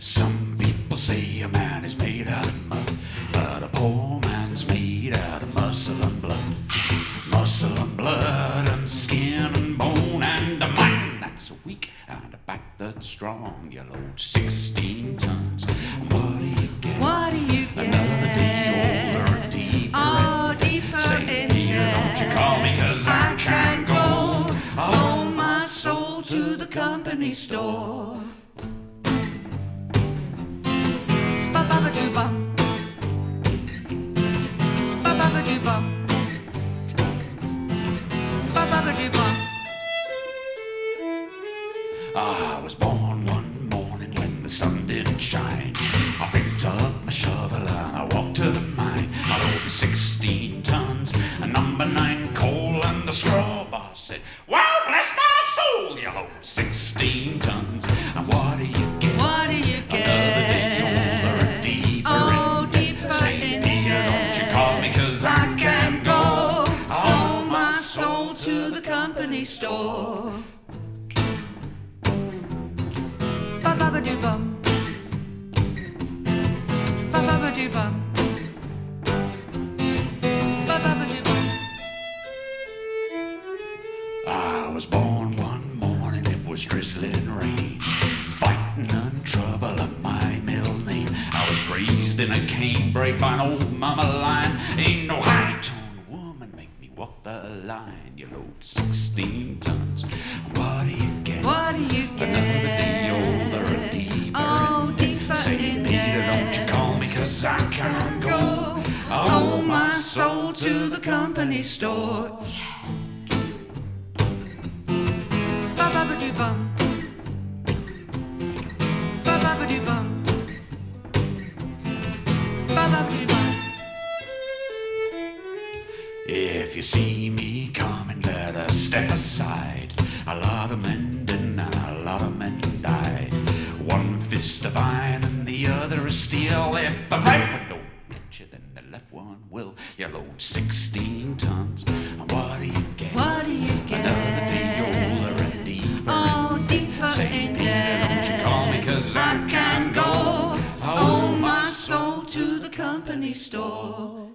Some people say a man is made out of mud, but a poor man's made out of muscle and blood. Muscle and blood and skin and bone, and a mind that's weak and a back that's strong. You load 16 tons, and what do you get? What do you get? Another day older and deeper. Oh, deeper Say, in Peter, don't you call me, 'cause I can't go. Owe my soul to the company store. Ba-ba-ba-doo-bum. Ba-ba-ba-doo-bum. Ba-ba-ba-doo-bum. I was born one morning when the sun didn't shine. I picked up my shovel and I walked to the mine. I loaded 16 tons and number 9 coal, and the straw boss said, "Well, bless my soul, you load 16 tons, and what do you get? What do you get? Another day older and deeper Oh, in deeper debt. Say, in Peter, don't you debt. call me, 'cause I can't go. Owe my soul to the company store. Ba-ba-ba-doo-bum. Ba-ba-ba-doo-bum. Ba-ba-ba-doo-bum. I was born one morning, it was drizzling rain. Fighting and trouble and my middle name. I was raised in a canebrake by an old mama line. Ain't no high-toned woman make me walk the line. You load 16 tons, what do you get? What do you get? Another day older and deeper Oh, in deeper debt. Say, in Peter, don't you debt. call me, 'cause I can't go. Owe my soul to the company store. Ba-ba-ba-doo-bum. Ba-ba-ba-doo-bum. Ba-ba-ba-doo-bum. If you see me coming, better step aside. A lot of men didn't and a lot of men died. One fist of iron and the other is steel. If the right one don't get you, then the left one will. You load 16 tons, and what do you get? What do you get? Another day older and deeper Oh, in deeper Say, in Peter, don't you call me, 'cause I can't go. Owe my soul to the company store.